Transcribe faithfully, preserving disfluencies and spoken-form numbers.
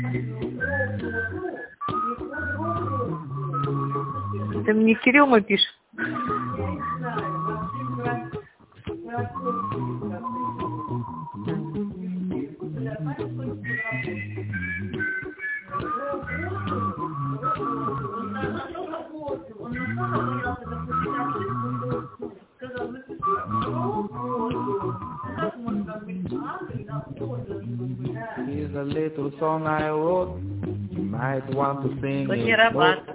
Ты мне Кирилл пишешь? Here's a little song I wrote. You might want to sing it.